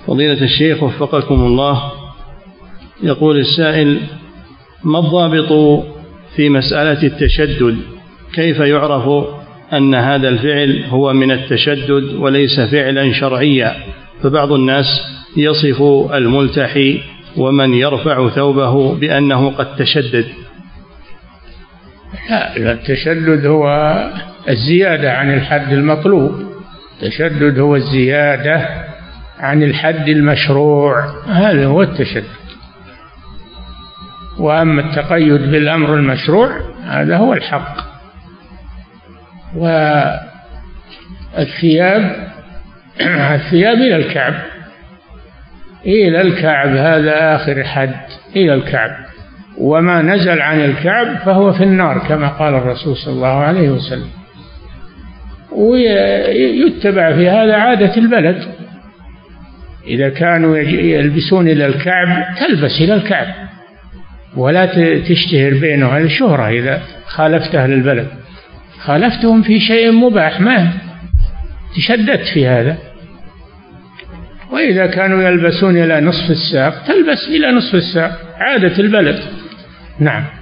فضيلة الشيخ وفقكم الله، يقول السائل: ما الضابط في مسألة التشدد؟ كيف يعرف أن هذا الفعل هو من التشدد وليس فعلا شرعيا؟ فبعض الناس يصف الملتحي ومن يرفع ثوبه بأنه قد تشدد. لا، التشدد هو الزيادة عن الحد المطلوب، التشدد هو الزيادة عن الحد المشروع، هذا هو التشدد. وأما التقيد بالأمر المشروع هذا هو الحق. والثياب إلى الكعب، إلى الكعب، هذا آخر حد إلى الكعب، وما نزل عن الكعب فهو في النار كما قال الرسول صلى الله عليه وسلم. ويتبع في هذا عادة البلد، إذا كانوا يلبسون إلى الكعب تلبس إلى الكعب، ولا تشتهر بينه، هذه شهرة. إذا خالفت أهل البلد خالفتهم في شيء مباح ما تشددت في هذا. وإذا كانوا يلبسون إلى نصف الساق تلبس إلى نصف الساق، عادة البلد. نعم.